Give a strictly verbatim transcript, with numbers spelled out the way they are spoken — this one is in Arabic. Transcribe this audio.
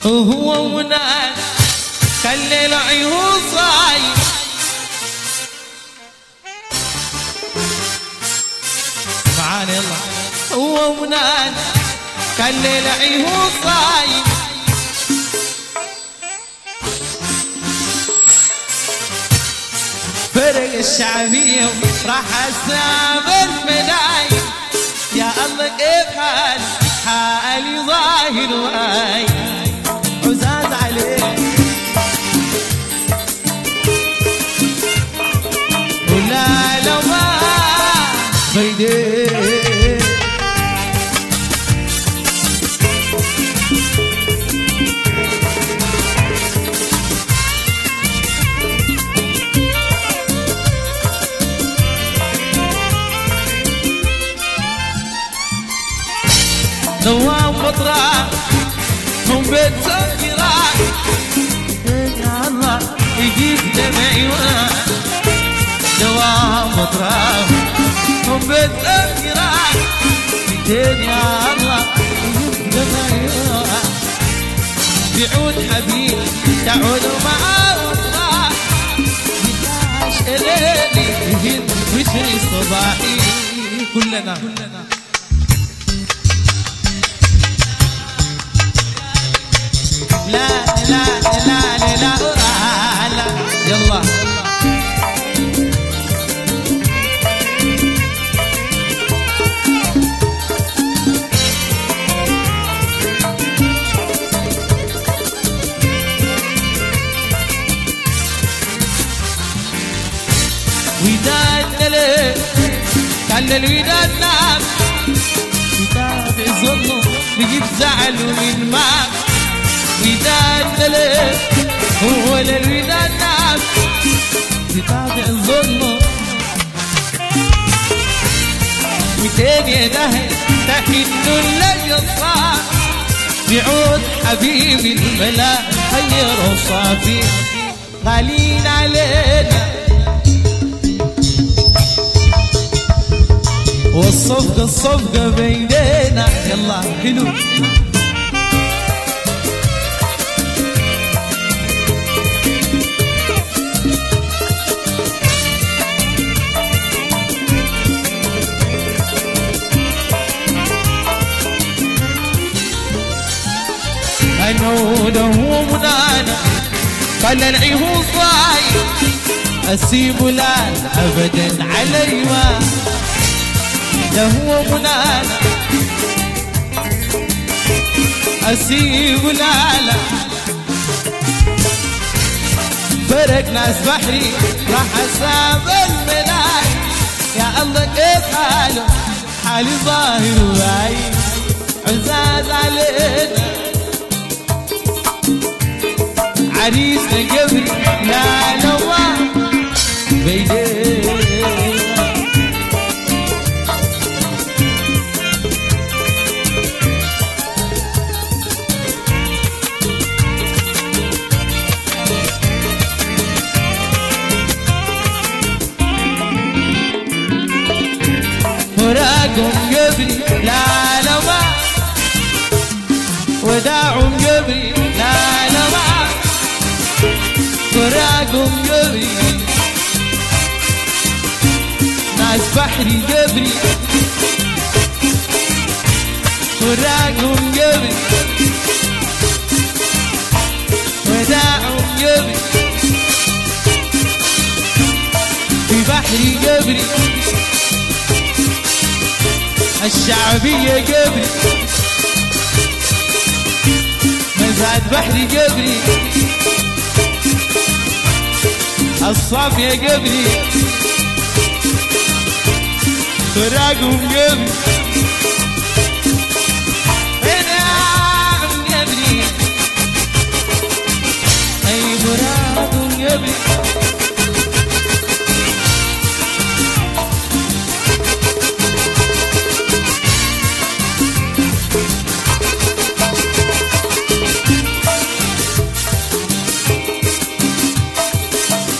وهو وناس خلي العيون صايم معانا يلا. هو وناس خلي العيون صايم فرق الشعبية راح اسام الملايين. يا الله كيف حالي حالي ظاهر واي عزاز عليك ولا لو ما بيديك دوام مطرح هم بيت سكران يا الله يجيب دمعي واحد. دوام مطرح هم بيت سكران يا الله يجيب دمعي واحد. بيعود حبيب تعود معاه مطرح يداش إليني يهد وشري صباحي كلنا كلنا لا لا لا لا لا لا يلا. ودادنا ليه كان الوداد نام يتابع ظنه بيجيب زعل من مام. ودادنا ليه هو للوداد نام يتابع ظنه ميتين يا دهر تحن للقصار. يعود حبيبي الملا خير وصافي غالين علينا والصفقة الصفقة بيننا يلا حلو. أنه هو منانا قال العيون صايم أسيب لا أبدا علي ما ده هو منانا أسيب لا لا. فرق ناس بحري راح أسام الملاي. يا الله كيف حاله حالي ظاهر واي عزاز علينا عريسنا قبل لا نوام بيدينا. فراقهم قبلي لا نوام وداعهم قبلي لا نوام. فراقهم قبري ناس بحري قبري. فراقهم قبري وداعهم قبري في بحري قبري. الشعبية قبري مزاد بحري قبري. الصافية قبلي فراقهم قبلي